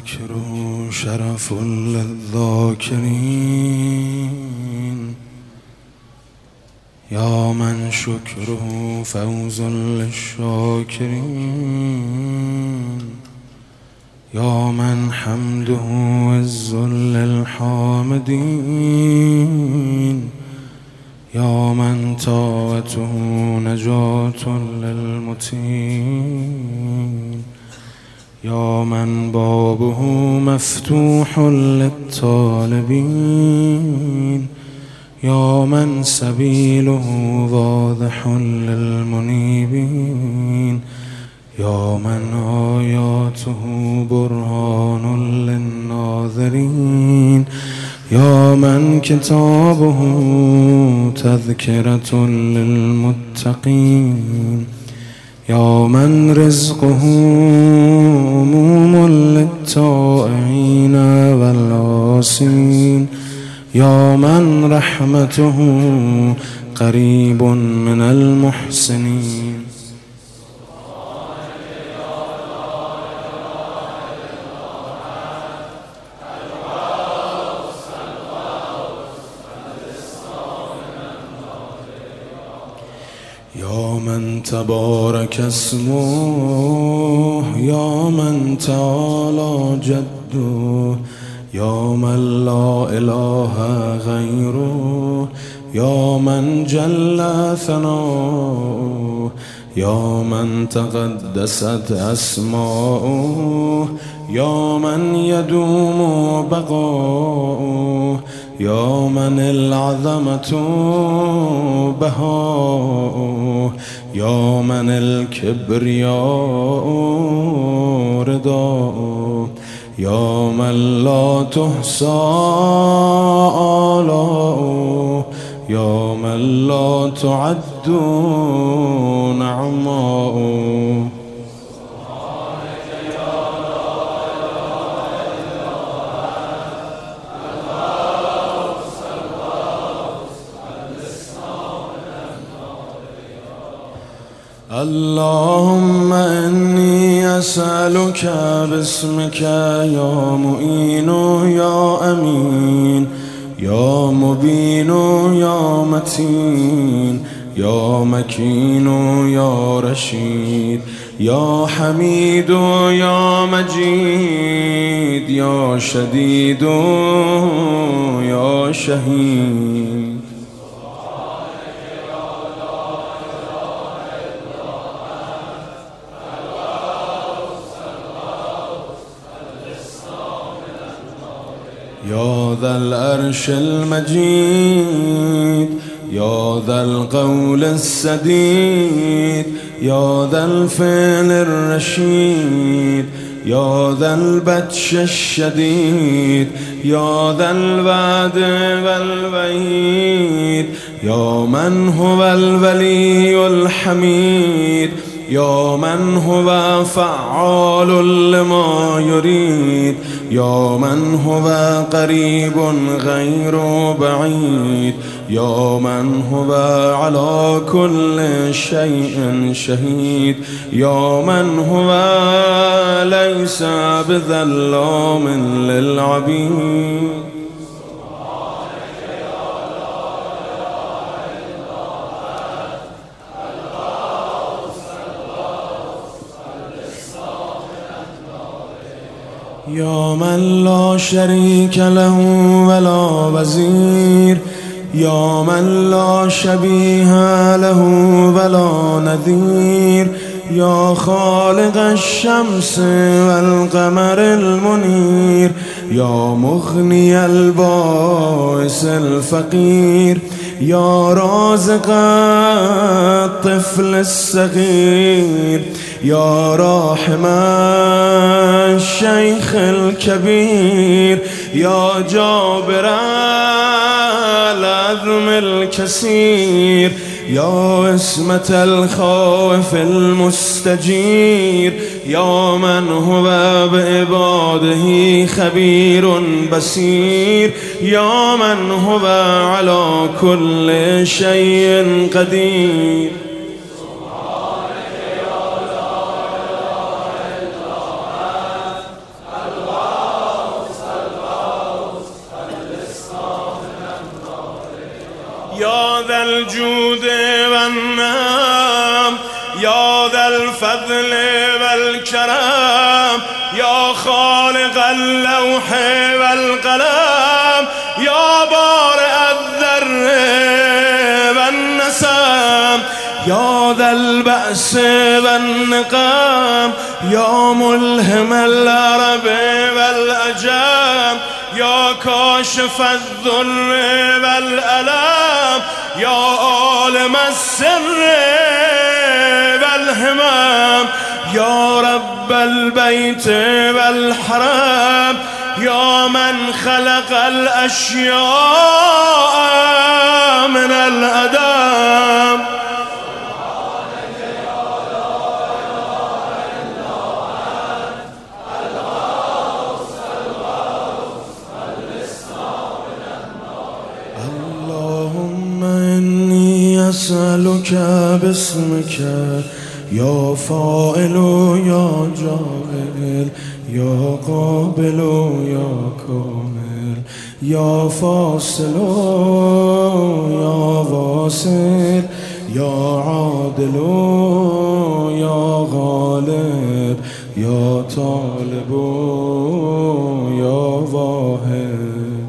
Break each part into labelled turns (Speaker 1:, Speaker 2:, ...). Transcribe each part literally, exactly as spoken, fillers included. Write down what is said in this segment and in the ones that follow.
Speaker 1: الذكر شرف للذاكرين يا من شكره فوز للشاكرين يا من حمده عز للحامدين يا من طاعته نجاة للمتين يا من بابه مفتوح للطالبين يا من سبيله واضح للمنيبين يا من آياته برهان للناظرين يا من كتابه تذكرة للمتقين يا من رزقه أموم للطائعين والعاصين يا من رحمته قريب من المحسنين يا من تبارك اسمه يا من تعالى جده يا من لا إله غيره يا من جل ثناؤه يا من تقدست أسماؤه يا من يدوم بقاؤه يا من العظمة بهاؤه يا من الكبرياء رداؤه يا من لا تحصى آلاؤه يا من لا تعد نعماؤه اللهم إني أسألك باسمك يا معين يا أمين يا مبين يا متين يا مكين يا رشيد يا حميد يا مجيد يا شديد يا شهيد يا ذا العرش المجيد يا ذا القول السديد يا ذا الفعل الرشيد يا ذا البطش الشديد يا ذا الوعد والوعيد يا من هو الولي الحميد يا من هو فعال لما يريد يا من هو قريب غير بعيد يا من هو على كل شيء شهيد يا من هو ليس بظلام للعبيد يا من لا شريك له ولا وزير يا من لا شبيه له ولا نذير يا خالق الشمس والقمر المنير يا مغني البائس الفقير يا رازق الطفل الصغير يا راحم الشيخ الكبير يا جابر العظم الكسير يا اسمة الخائف المستجير يا من هو بعباده خبير بصير يا من هو على كل شيء قدير
Speaker 2: سبحانك يا لا إله إلا أنت الله
Speaker 1: الجود والنعم يا ذا الفضل والكرم يا خالق اللوح والقلم يا بارئ الذر والنسم يا ذا البأس والنقام يا ملهم العرب والأجم يا كاشف الذل والألم يا عالم السر والهمم يا رب البيت والحرم يا من خلق الأشياء من الأدم أسألك باسمك يا فاعل يا جاعل يا قابل يا كامل يا فاصل يا واصل يا عادل يا غالب يا طالب يا واهب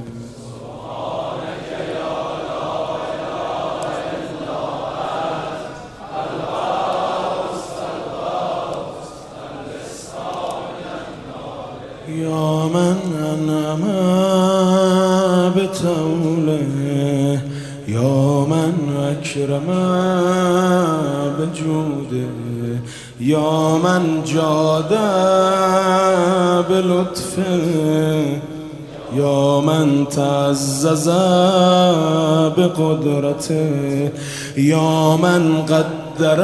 Speaker 1: يا من أنعم بتوله يا من أكرم بجوده يا من جاد بلطفه يا من تعزز بقدرته يا من قدر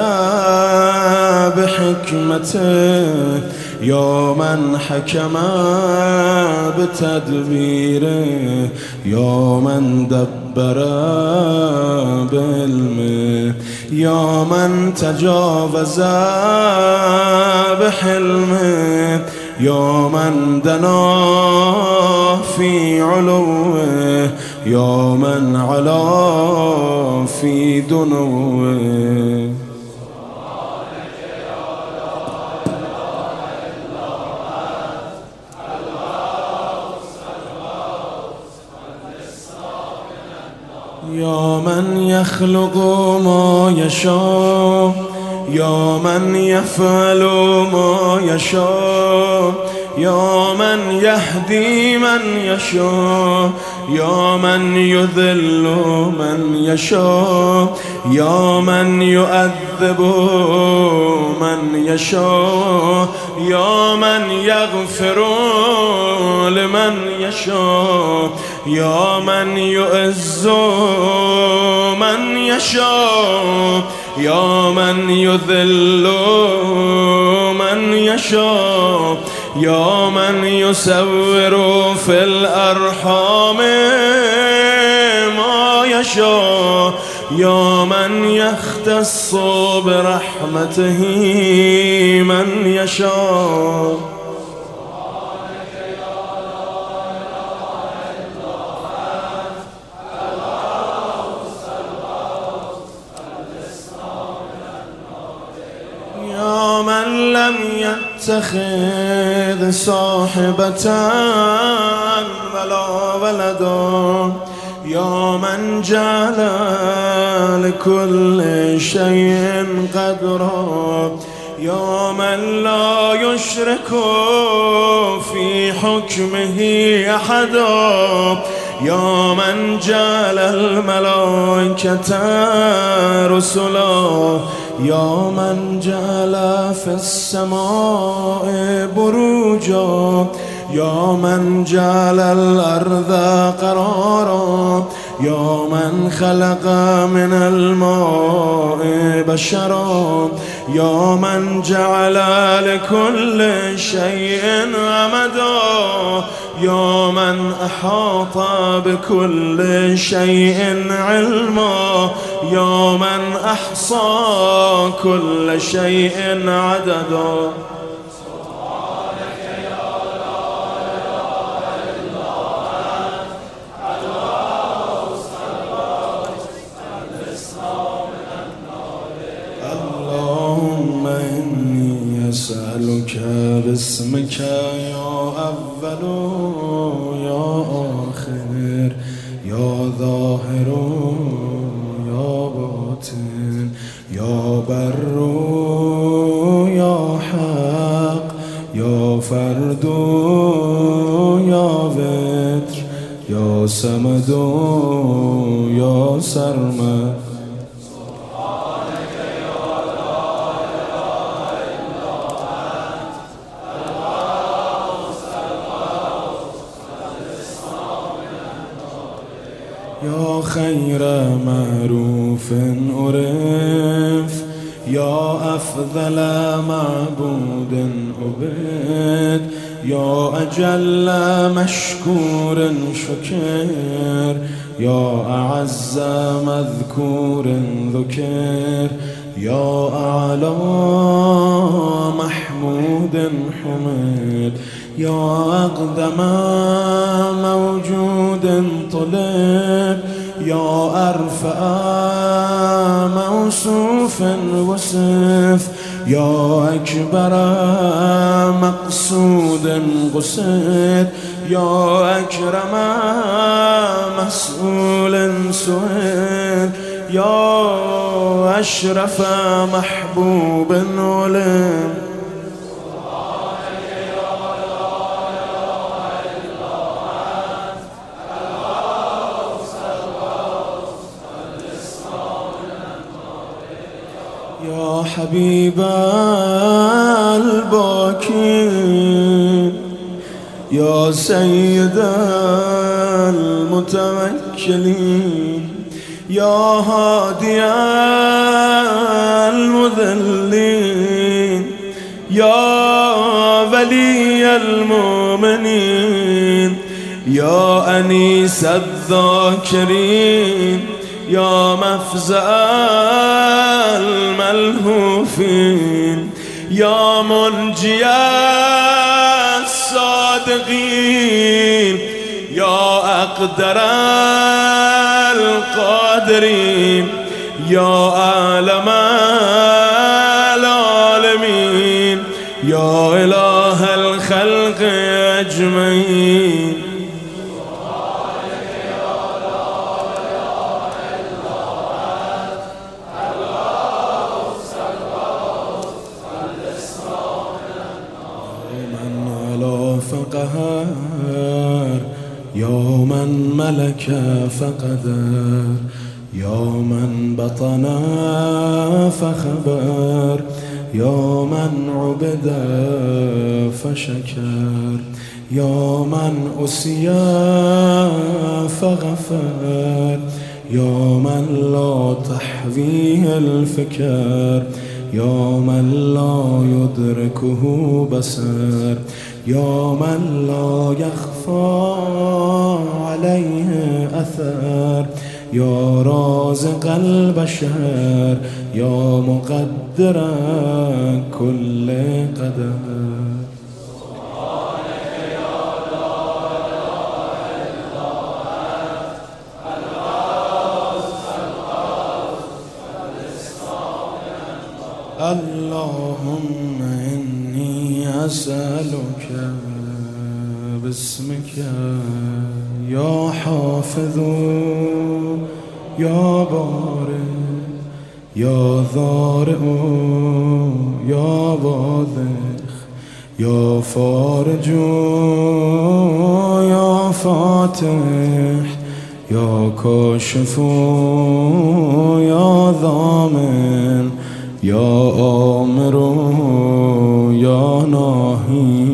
Speaker 1: بحكمته يا من حكم بتدبيره يا من دبر بعلمه يا من تجاوز بحلمه يا من دنا في علوه يا من علا في دنوه يا من يخلق ما يشاء يا من يفعل ما يشاء يا من يهدي من يشاء يا من يذل من يشاء يا من يؤذب من يشاء يا من يغفر لمن يشاء يا من يعز من يشاء يا من يذل من يشاء يا من يسور في الأرحام ما يشاء يا من يختص برحمته من يشاء يا من لم يتخذ صاحبة ولا ولدا يا من جعل لكل شيء قدرا يا من لا يشرك في حكمه أحدا يا من جعل الملائكة رسلا يا من جعل في السماء بروجا يا من جعل الأرض قرارا يا من خلق من الماء بشرا يا من جعل لكل شيء أمدا يا من أحاط بكل شيء علما يا من أحصى كل شيء عددا باسمك يا أول يا آخر يا ظاهر يا باطن يا بر يا حق يا فرد يا وتر يا صمد يا سرمد. يا خير معروف عرف يا أفضل معبود عبد يا أجل مشكور شكر يا أعز مذكور ذكر يا أعلى محمود حمد يا أقدم موجود طلب يا أرفع موصوف وصف يا أكبر مقصود قصد يا أكرم مسؤول سؤال يا أشرف محبوب علم. يا حبيب الباكين يا سيد المتوكلين يا هادي المذلين يا ولي المؤمنين يا أنيس الذاكرين يا مفزع الملهوفين يا منجي الصادقين يا أقدر القادرين يا عالم العالمين يا إله الخلق أجمعين. فقهر يا من ملك فقدر يا من بطن فخبر يا من عبد فشكر يا من أسيا فغفر يا من لا تحويه الفكر يا من لا يدركه بصر يا من لا يخفى عليه أثر يا رازق البشر يا مقدر كل قدر. اللهم إني أسألك باسمك يا حافظ يا بارئ يا ضارئ يا باذخ يا فارج يا فاتح يا كاشف يا ضامن يا آمر يا ناهي.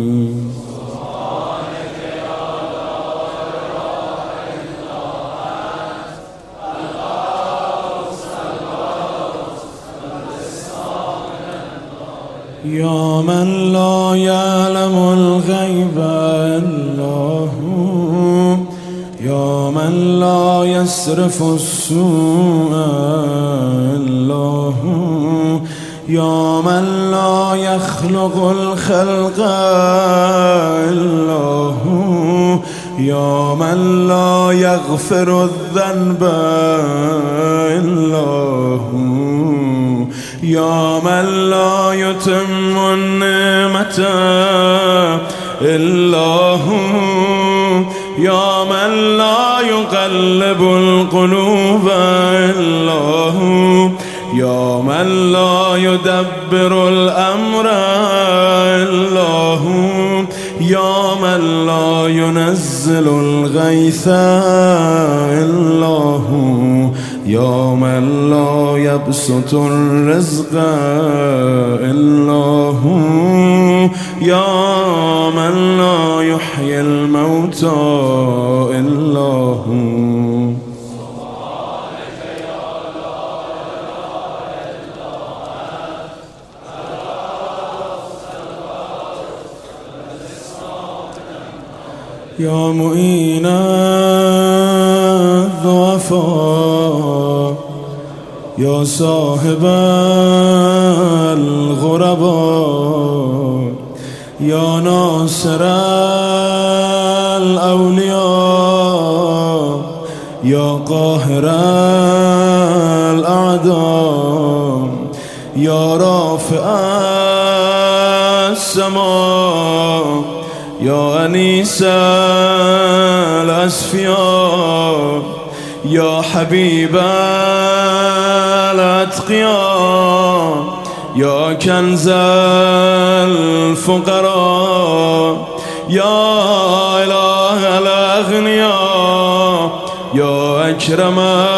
Speaker 1: يا من لا يعلم الغيب إلا هو يا من لا يصرف السوء إلا هو يا من لا يخلق الخلق إلا هو يا من لا يغفر الذنب إلا هو يا من لا يتم النعمة إلا هو، يا من لا يقلب القلوب إلا هو، يا من لا يدبر الأمر إلا هو، يا من لا ينزل الغيث إلا هو، يا من لا يبسط الرزق إلا هو، يا من لا يحيي الموتى إلا هو. يا معين الضعفاء، يا صاحب الغرباء، يا ناصر الأولياء، يا قاهر الأعداء، يا رافع السماء، يا أنيس الأسفياء، يا حبيب الأتقياء، يا كنز الفقراء، يا إله الأغنياء، يا أكرم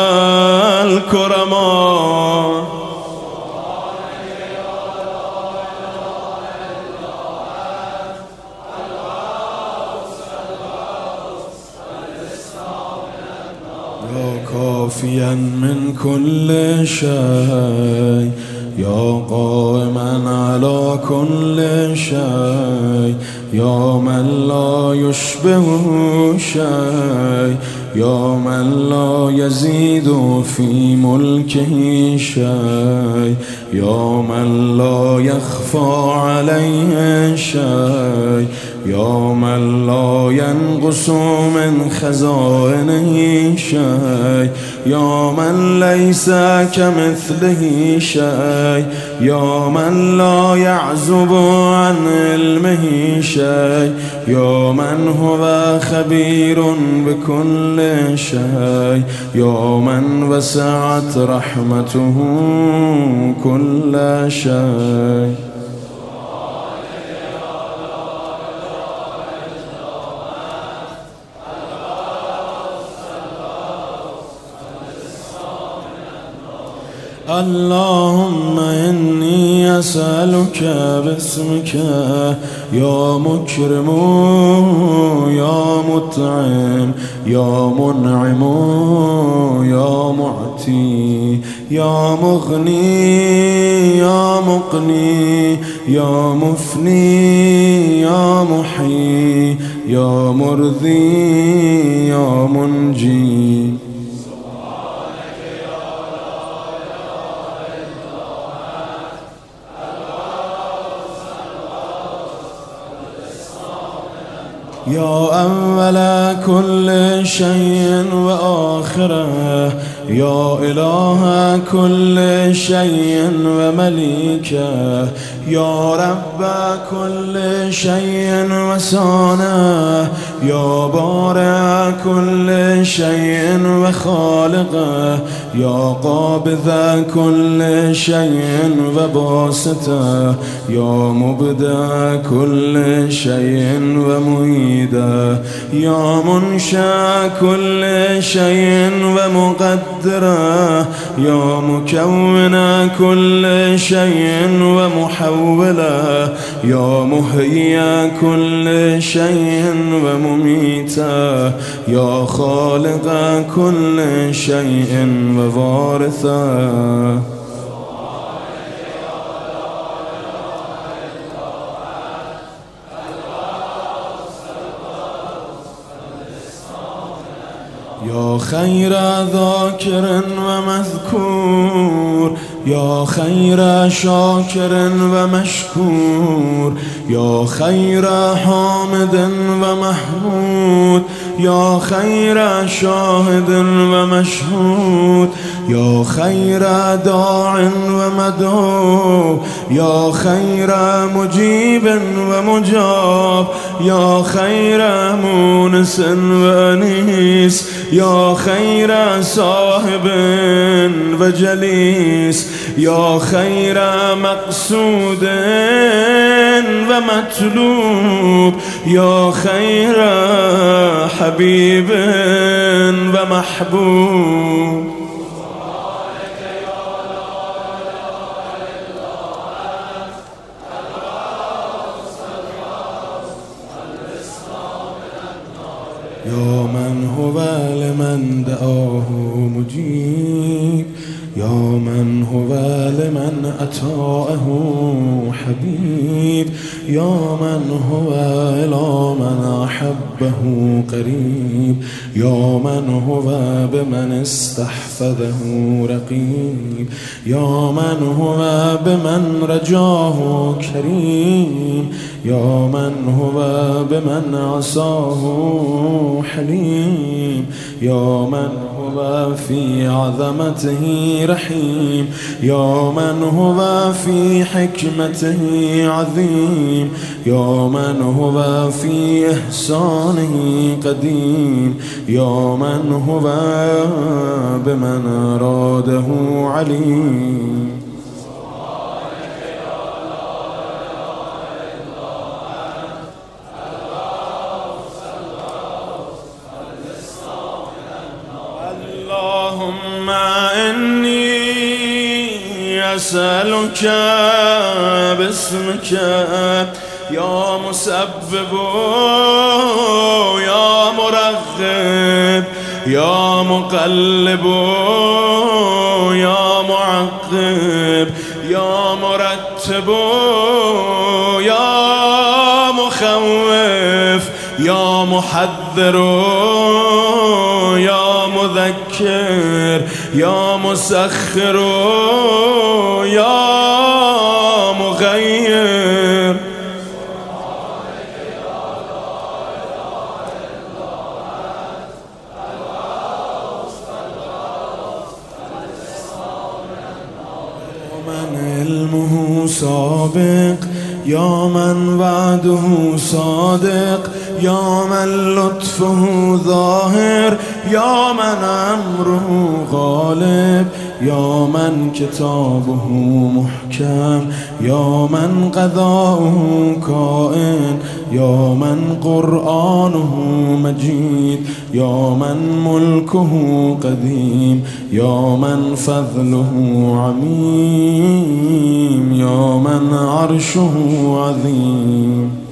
Speaker 1: الكرماء. يا كافيا من كل شيء، يا قائما على كل شيء، يا من لا يشبه شيء، يا من لا يزيد في ملكه شيء، يا من لا يخفى عليه شيء، يا من لا ينقص من خزائنه شيء، يا من ليس كمثله شيء، يا من لا يعزب عن علمه شيء، يا من هو خبير بكل شيء، يا من وسعت رحمته كل شيء. اللهم إني أسألك باسمك يا مكرم يا مطعم يا منعم يا معطي يا مغني يا مقني يا مفني يا محيي يا مرضي يا منجي. يا أول كل شيء وآخره، يا إله كل شيء ومليكه، يا رب كل شيء وسانه، يا بارئ كل شيء وخالقه، يا قابض كل شيء وباسطه، يا مبدع كل شيء ومعيده، يا منشأ كل شيء ومقدره، يا مكون كل شيء ومحوله، يا محيي كل شيء ومميته، يا خالق كل شيء ووارثه. يا خير ذاكر ومذكور، يا خير شاكر ومشكور، يا خير حامد ومحمود، يا خير شاهد ومشهود، يا خير داع ومدعو يا خير مجيب ومجاب يا خير مونس وأنيس يا خير صاحب وجليس يا خير مقصود ومطلوب يا خير حبيب ومحبوب يا من هو لمن دعاه مجيب يا من هو لمن أطاعه حبيب يا من هو إلى من أحبه قريب يا من هو بمن استحفظه رقيب يا من هو بمن رجاه كريم يا من هو بمن عصاه حليم يا من هو في عظمته رحيم يا من هو في حكمته عظيم يا من هو في إحسانه قديم يا من هو بمن أراده عليم اللهم إني أسألك باسمك يا مسبب يا مرغب يا مقلب يا معقب يا مرتب يا مخوف يا محذر يا مذكر يا مسخر يا مغير من علمه سابق يا من وعده صادق يا من لطفه ظاهر يا من أمره غالب يا من كتابه محكم يا من قضاؤه كائن يا من قرآنه مجيد يا من ملكه قديم يا من فضله عميم يا من عرشه عظيم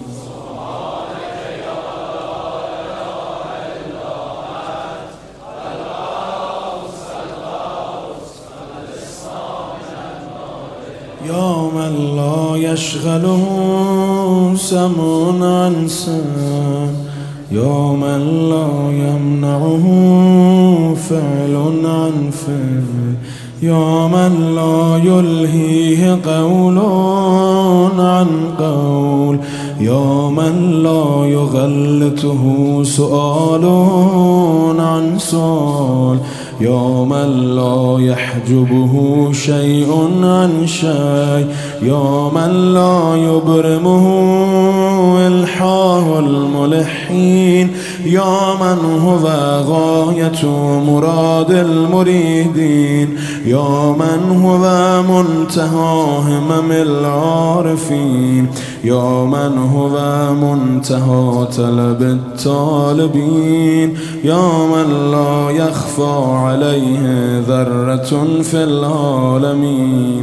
Speaker 1: يا من لا يشغله سمع عن سمع يا من لا يمنعه فعل عن فعل يا من لا يلهيه قول عن قول يا من لا يغلطه سؤال عن سؤال يا من لا يحجبه شيء عن شيء يا من لا يبرمه إلحاه الملحين يا من هو غاية مراد المريدين يا من هو منتهى همم العارفين يا من هو منتهى طلب الطالبين يا من لا يخفى عليه ذرة في العالمين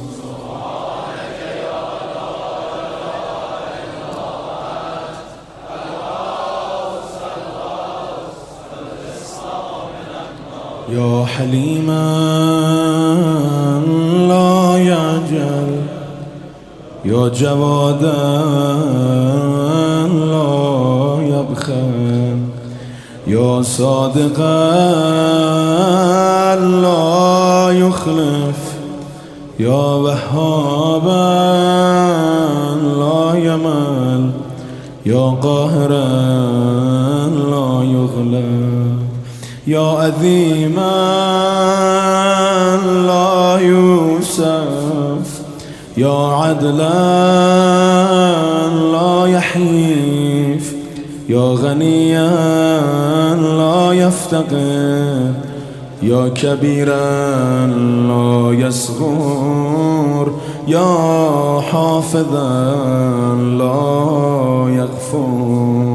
Speaker 1: يا حليما لا يعجل يا جوادا لا يبخل يا صادقا لا يخلف يا وهابا لا يمل يا قاهرا لا يغلب يا عظيما لا يوصف، يا عدلا لا يحيف، يا غنيا لا يفتقر، يا كبيرا لا يصغر، يا حافظا لا يغفر.